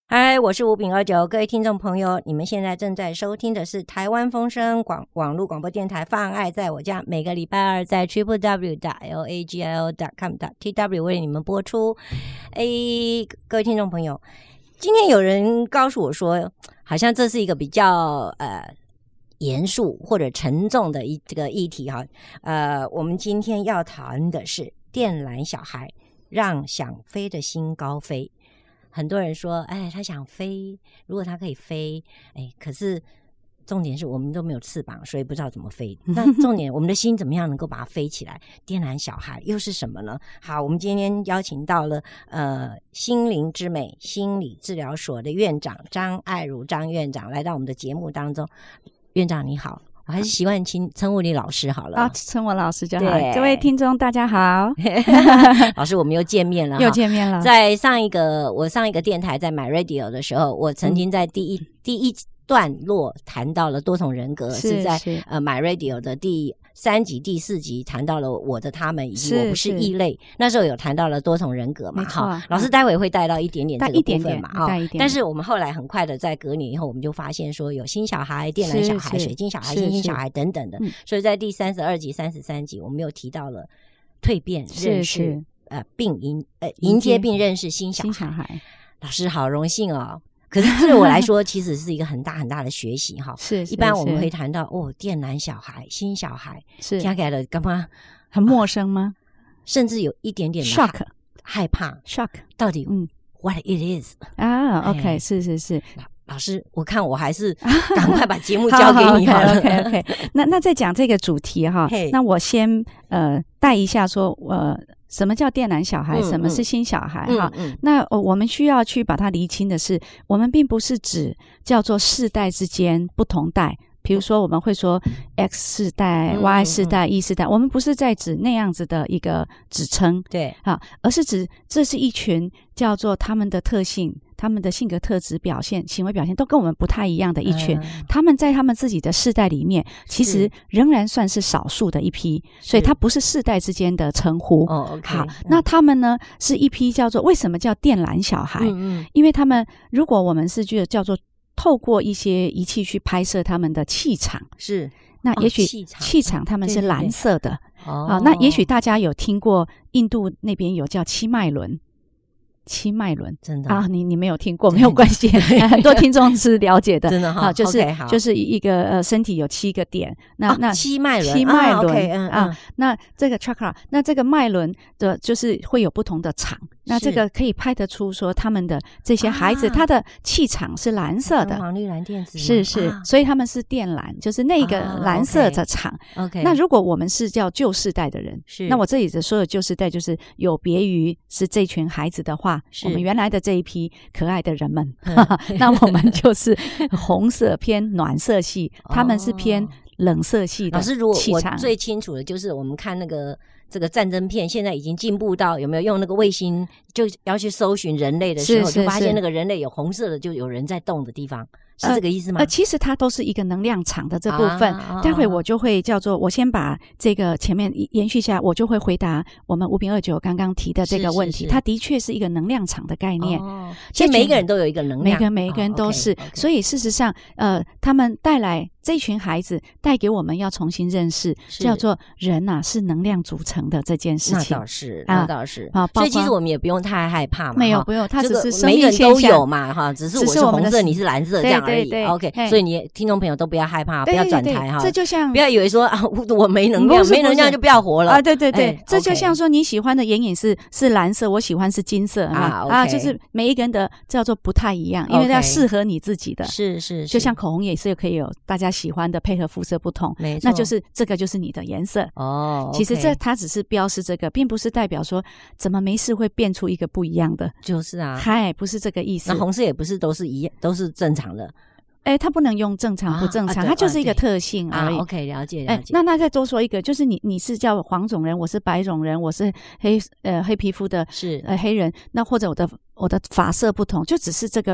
嗨，我是5.29，各位听众朋友，你们现在正在收听的是台湾风声网络广播电台放爱在我家，每个礼拜二在 www.lagio.com.tw 为你们播出。各位听众朋友，今天有人告诉我说，好像这是一个比较严肃或者沉重的这个议题哈。我们今天要讨论的是电缆小孩让想飞的心高飞。很多人说，他想飞，如果他可以飞，可是重点是我们都没有翅膀，所以不知道怎么飞。那重点，我们的心怎么样能够把它飞起来？电缆小孩又是什么呢？好，我们今天邀请到了心灵之美心理治疗所的院长张爱如张院长来到我们的节目当中。院长你好。我还是习惯称呼你老师好了称我老师就好。各位听众大家好。 老师我们又见面了， 又见面了。 在我上一个电台在My Radio 的时候，我曾经在第一段落谈到了多重人格，是在My Radio 的第3集第4集谈到了我的他们以及我不是异类，那时候有谈到了多重人格嘛。好，老师待会会带到一点点这个部分嘛。但是我们后来很快的在隔年以后，我们就发现说有新小孩、电缆小孩、水晶小孩、星星小孩等等的，所以在第32集、33集我们又提到了蜕变、认识并迎接并认识新小孩。老师好荣幸哦。可是对我来说其实是一个很大很大的学习哈。 是一般我们会谈到电缆小孩、新小孩，听起来的干嘛很陌生吗？ 甚至有一点点的 shock 害怕 shock 到底what it is OK 是老师，我看我还是赶快把节目交给你好了。 OK 那在讲这个主题哈，那我先带一下说什么叫电缆小孩，什么是新小孩哈？那我们需要去把它厘清的是，我们并不是指叫做世代之间不同代，比如说我们会说 X 世代、Y 世代、E 世代，我们不是在指那样子的一个指称， 对啊，而是指这是一群叫做他们的特性、他们的性格特质表现、行为表现都跟我们不太一样的一群，他们在他们自己的世代里面其实仍然算是少数的一批，所以它不是世代之间的称呼。好，那他们呢是一批叫做为什么叫电缆小孩？因为他们如果我们是叫做透过一些仪器去拍摄他们的气场， 是那也许气场他们是蓝色的。那也许大家有听过印度那边有叫七脉轮，真的你没有听过没有关系，很多听众是了解的， 真的哈， 就是一个身体有7个点，那七脉轮那这个 chakra， 那这个脉轮的就是会有不同的场，那这个可以拍得出说他们的这些孩子他的气场是蓝色的， 黄绿蓝靛紫是所以他们是电缆，就是那个蓝色的场。那如果我们是叫旧世代的人，那我这里的所有旧世代就是有别于是这群孩子的话，我们原来的这一批可爱的人们那我们就是红色偏暖色系，他们是偏冷色系的气场。 老师，如果我最清楚的就是我们看那个这个战争片，现在已经进步到有没有用那个卫星就要去搜寻人类的时候，就发现那个人类有红色的就有人在动的地方，是这个意思吗？ 其实它都是一个能量场的这部分，待会我就会叫做我先把这个前面延续下来，我就会回答我们5.29刚刚提的这个问题。它的确是一个能量场的概念， 所以每一个人都有一个能量， 每一个人都是所以事实上他们带来这群孩子带给我们要重新认识叫做人是能量组成的这件事情。 那倒是所以其实我们也不用太害怕嘛， 没有不用，它只是生每个人都有嘛只是我是红色你是蓝色这样而已。OK， 所以你听众朋友都不要害怕，不要转台这就像不要以为说我没能量，没能量就不要活了对，这就像说你喜欢的眼影是蓝色，我喜欢是金色就是每一个人的叫做不太一样，因为要适合你自己的。是就像口红也是可以有大家喜欢的配合肤色不同，那就是这个就是你的颜色其实它只是标示这个，并不是代表说怎么没事会变出一个不一样的， 就是不是这个意思。 那红色也不是都是一样，都是正常的。 它不能用正常不正常，它就是一个特性而已。 OK， 了解。 那再多说一个，就是你是叫黄种人，我是白种人，我是黑皮肤的黑人，那或者我的发色不同，就只是这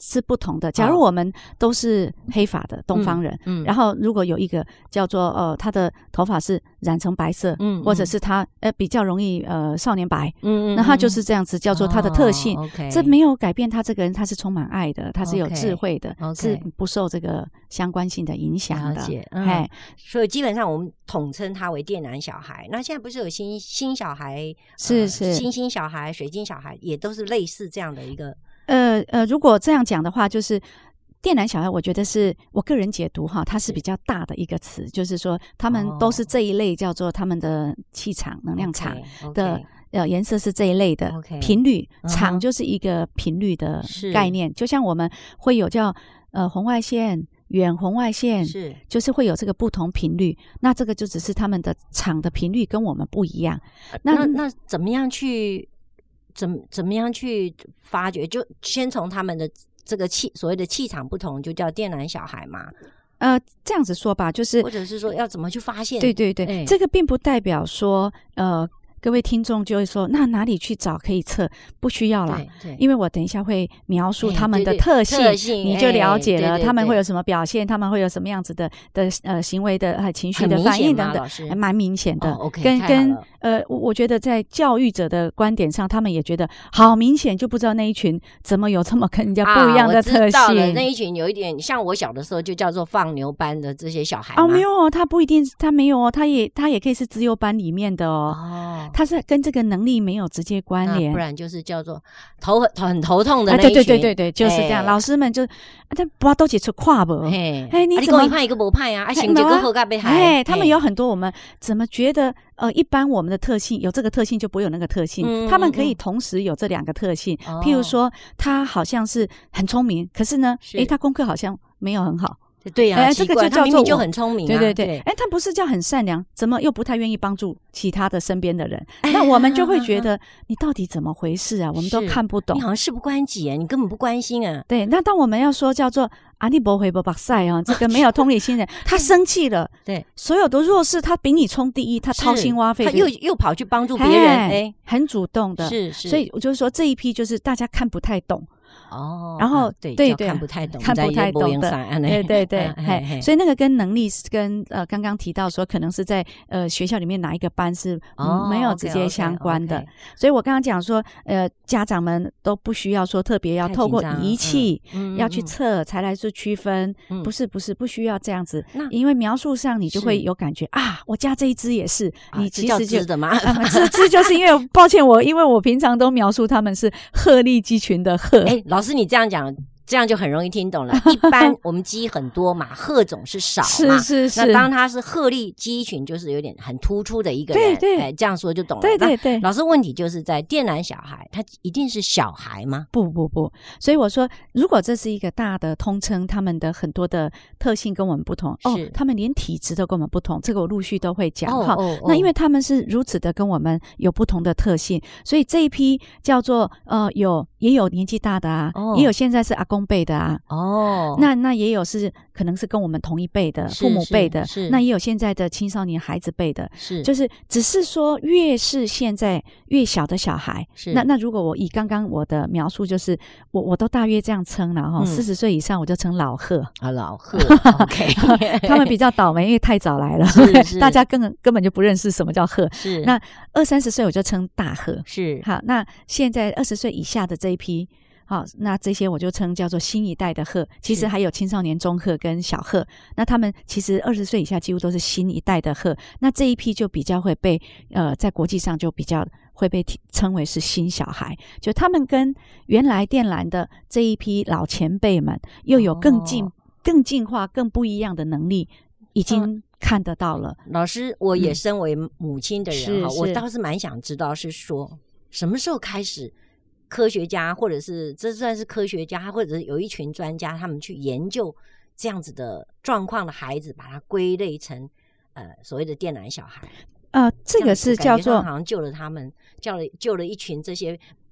是不同的。假如我们都是黑发的东方人，然后如果有一个叫做他的头发是染成白色，或者是他比较容易少年白，那他就是这样子叫做他的特性。这没有改变他这个人，他是充满爱的，他是有智慧的，是不受这个相关性的影响的。了解， 所以基本上我们统称他为靛蓝小孩。那现在不是有新小孩， 是新小孩、水晶小孩，也都是类似这样的一个。 如果这样讲的话，就是靛蓝小孩，我觉得是我个人解读哈，它是比较大的一个词，就是说他们都是这一类叫做他们的气场、能量场的。颜色是这一类的频率，场就是一个频率的概念，就像我们会有叫红外线、远红外线，就是会有这个不同频率。那这个就只是他们的场的频率跟我们不一样。 那怎么样去怎么样去发掘？就先从他们的这个所谓的气场不同，就叫靛蓝小孩嘛。 这样子说吧，就是或者是说要怎么去发现？ 对对对，这个并不代表说各位听众就会说，那哪里去找可以测？不需要啦，因为我等一下会描述他们的特性，你就了解了他们会有什么表现，他们会有什么样子的行为的情绪的反应等等，还蛮明显的。我觉得在教育者的观点上，他们也觉得好明显，就不知道那一群怎么有这么跟人家不一样的特性。我知道了， 那一群有一点像我小的时候就叫做放牛班的这些小孩。 没有哦，他不一定，他没有哦，他也可以是资优班里面的哦。它是跟这个能力没有直接关联， 不然就是叫做很头痛的那一群。 对，就是这样。老师们就他不都解出跨不？ 你怎么一派一个不派啊？行，这个后盖被害。 他们有很多，我们怎么觉得一般我们的特性有这个特性就不会有那个特性，他们可以同时有这两个特性。譬如说，他好像是很聪明，可是呢，他功课好像没有很好。 对呀， 这个就叫做明明就很聪明。 对，他不是叫很善良，怎么又不太愿意帮助其他的身边的人？那我们就会觉得你到底怎么回事啊？我们都看不懂。 你好像事不关己你根本不关心啊。 对，那当我们要说叫做你不回不把赛啊，这个没有同理心的，他生气了， 对， 所有的弱势他比你冲第一，他掏心挖肺， 他又跑去帮助别人， 很主动的， 是， 所以我就说这一批就是大家看不太懂。然后对看不太懂的，对，所以那个跟能力跟刚刚提到说可能是在学校里面哪一个班是没有直接相关的，所以我刚刚讲说家长们都不需要说特别要透过仪器要去测才来做区分，不需要这样子，因为描述上你就会有感觉我家这一只也是，你其实就的吗？ 这就是因为抱歉因为我平常都描述他们是鹤立鸡群的鹤。 老师你这样讲这样就很容易听懂了。一般我们鸡很多嘛，鹤种是少嘛，是。那当它是鹤立鸡群，就是有点很突出的一个人，对，这样说就懂了。 对。 老师问题就是在靛蓝小孩，他一定是小孩吗？ 不。所以我说，如果这是一个大的通称，他们的很多的特性跟我们不同，他们连体质都跟我们不同，这个我陆续都会讲哈。那因为他们是如此的跟我们有不同的特性，所以这一批叫做也有年纪大的也有现在是阿公辈的那也有是可能是跟我们同一辈的父母辈的，那也有现在的青少年孩子辈的，就是只是说越是现在越小的小孩，那如果我以刚刚我的描述，就是我都大约这样称了40岁以上我就称老鹤老鹤OK 他们比较倒霉，因为太早来了，大家根本就不认识什么叫鹤。那20-30岁我就称大鹤。好，那现在20岁以下的这一批，好，那这些我就称叫做新一代的鹤，其实还有青少年中鹤跟小鹤，那他们其实20岁以下几乎都是新一代的鹤，那这一批就比较会被在国际上就比较会被称为是新小孩，就他们跟原来靛蓝的这一批老前辈们又有更进化更不一样的能力，已经看得到了。 老师，我也身为母亲的人我倒是蛮想知道是说什么时候开始科学家或者是这算是科学家或者是有一群专家他们去研究这样子的状况的孩子，把它归类成所谓的靛蓝小孩。 这个是叫做好像救了他们，救了一群这些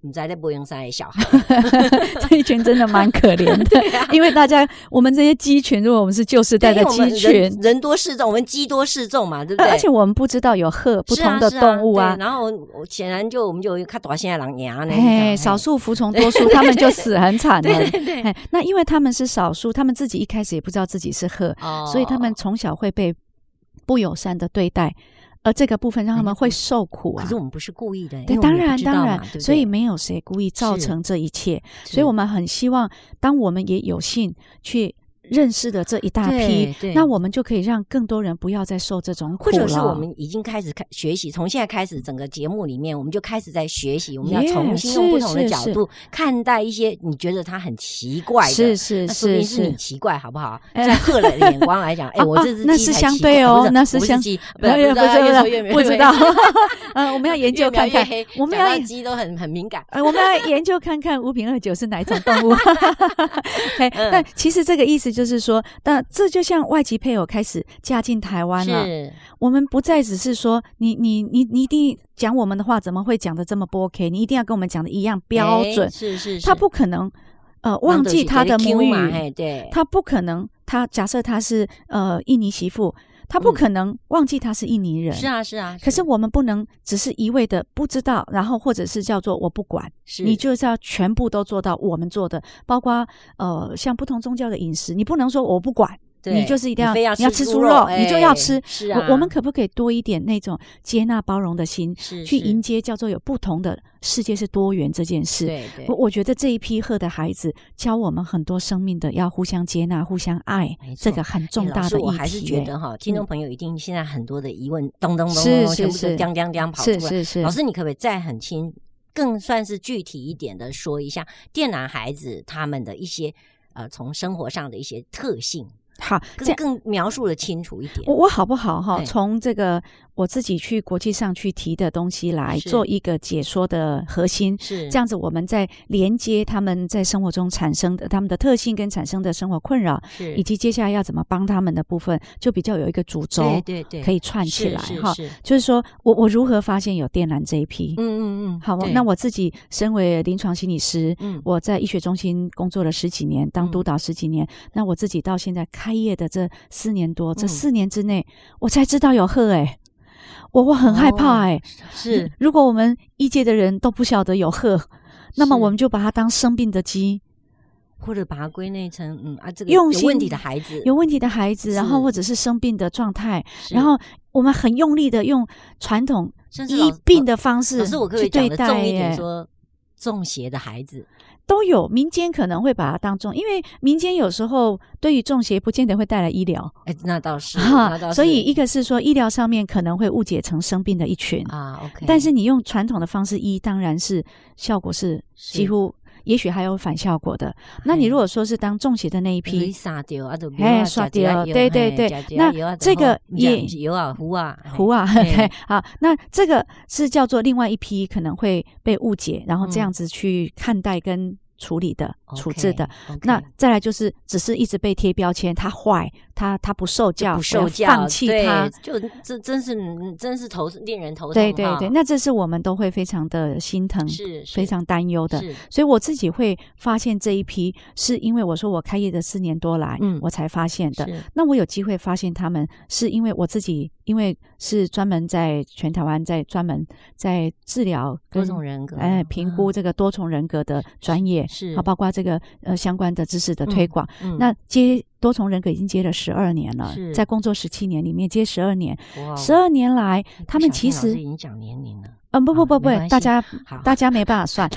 不知道在播音山的小孩， 这一群真的蛮可怜的，啊，因为我们这些鸡群，如果我们是旧时代的鸡群， 人多势众，我们鸡多势众嘛，对不对？ 而且我们不知道有鹤不同的动物啊， 然后显然我们就有看大些狼牙呢， 少数服从多数，他们就死很惨了。 对， 那因为他们是少数，他们自己一开始也不知道自己是鹤，所以他们从小会被不友善的对待。而这个部分让他们会受苦啊！ 可是我们不是故意的， 对，当然， 对， 所以没有谁故意造成这一切，所以我们很希望，当我们也有幸去认识的这一大批，那我们就可以让更多人不要再受这种苦了。 或者是我们已经开始学习，从现在开始，整个节目里面，我们就开始在学习，我们要重新用不同的角度看待一些你觉得它很奇怪的， 是你奇怪好不好？在鹤的眼光来讲，我这只鸡那是相对哦，那是相对，不知道。我们要研究看看，我们要鸡都很敏感， 我们要研究看看五品29是哪一种动物。那其实这个意思就是说，那这就像外籍配偶开始嫁进台湾了，我们不再只是说你一定讲我们的话怎么会讲的这么不 OK， 你一定要跟我们讲的一样标准， 是他不可能忘记他的母语， 对， 他不可能，他假设他是印尼媳妇，他不可能忘记他是印尼人， 是啊。 可是我们不能只是一味的不知道，然后或者是叫做我不管，你就是要全部都做到我们做的，包括像不同宗教的饮食，你不能说我不管。你就是一定要，你要吃猪肉，你就要吃。 是啊， 我们可不可以多一点那种接纳包容的心，去迎接叫做有不同的世界是多元这件事？ 对， 我觉得这一批鹤的孩子教我们很多生命的要互相接纳、互相爱，这个很重大的议题。 我还是觉得听众朋友一定现在很多的疑问，咚咚咚，全部都叮叮叮跑出来。 是。 老师，你可不可以再很更算是具体一点的说一下靛南孩子他们的一些从生活上的一些特性？ 好， 更描述的清楚一点。 我好不好哈？从这个我自己去国际上去提的东西来做一个解说的核心， 是这样子，我们在连接他们在生活中产生的他们的特性跟产生的生活困扰，以及接下来要怎么帮他们的部分，就比较有一个主轴， 对， 可以串起来哈。就是说我如何发现有靛南这一批，好，那我自己身为临床心理师，我在医学中心工作了10几年，当督导10几年，那我自己到现在开业的这4年多，这4年之内，我才知道有鹤我很害怕是， 如果我们医界的人都不晓得有鹤，那么我们就把它当生病的鸡， 或者把它归类成这个有问题的孩子， 然后或者是生病的状态，然后我们很用力的用传统医病的方式去对待， 重一点说中邪的孩子都有，民间可能会把它当中，因为民间有时候对于中邪不见得会带来医疗， 那倒是， 所以一个是说医疗上面可能会误解成生病的一群 ，OK， 但是你用传统的方式医，当然是效果是几乎。也许还有反效果的。那你如果说是当中邪的那一批， 杀掉刷掉，对，那这个也糊啊， 好，那这个是叫做另外一批可能会被误解，然后这样子去看待跟处理的、处置的。那再来就是只是一直被贴标签，他坏，他不受教，放弃他， 就这真是令人头疼。 对，那这是我们都会非常的心疼， 是非常担忧的。所以我自己会发现这一批，是因为我说我开业的4年多来，我才发现的。那我有机会发现他们，是因为我自己，因为是专门在全台湾专门在治疗多重人格， 评估这个多重人格的专业。 是包括这个相关的知识的推广，那接多重人格已经接了12年了，在工作17年里面接12年，12年来他们其实已经讲年龄了。 不，大家没办法算。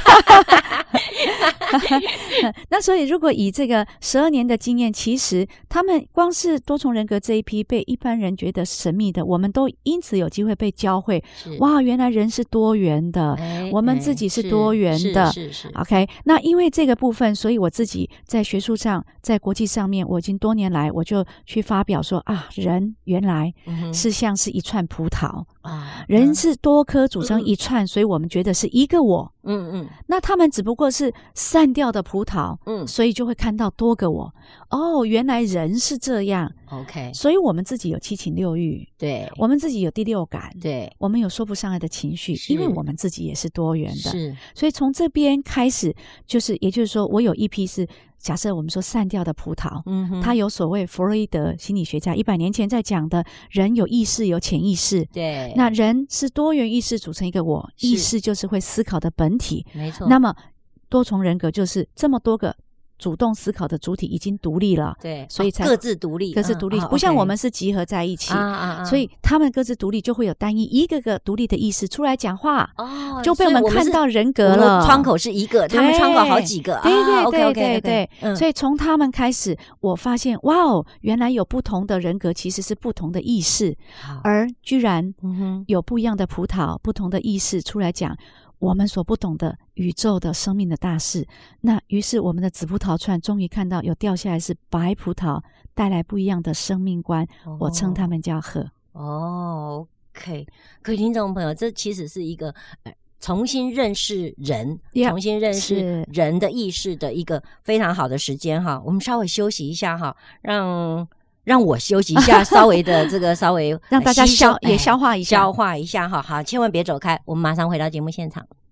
那所以如果以这个12年的经验，其实他们光是多重人格这一批被一般人觉得神秘的，我们都因此有机会被教会，哇，原来人是多元的，我们自己是多元的。OK， 那因为这个部分，所以我自己在学术上，在国际上面，我已经多年来我就去发表说人原来是像是一串葡萄，人是多颗组成一串，所以我们觉得是一个我。 那他们只不过是散掉的葡萄，所以就会看到多个我。哦，原来人是这样。 OK， 所以我们自己有七情六欲， 对， 我们自己有第六感， 对， 我们有说不上来的情绪，因为我们自己也是多元的。 是， 所以从这边开始，也就是说，我有一批是假设我们说散掉的葡萄，它有所谓弗洛伊德心理学家100年前在讲的人有意识有潜意识， 对， 那人是多元意识组成一个我，意识就是会思考的本体， 没错。 那么多重人格就是这么多个主动思考的主体已经独立了， 对， 所以才各自独立， 不像我们是集合在一起，所以他们各自独立就会有单一个个独立的意识出来讲话，就被我们看到人格了。 窗口是一个，他们窗口好几个， 对，所以从他们开始，我发现哇哦，原来有不同的人格其实是不同的意识，而居然有不一样的葡萄，不同的意识出来讲我们所不懂的宇宙的生命的大事。那于是我们的紫葡萄串终于看到有掉下来是白葡萄，带来不一样的生命观，我称他们叫鹤。 OK， 各位听众朋友，这其实是一个重新认识人，重新认识人的意识的一个非常好的时间哈。我们稍微休息一下哈，让我休息一下，稍微让大家消化一下哈。好，千万别走开，我们马上回到节目现场。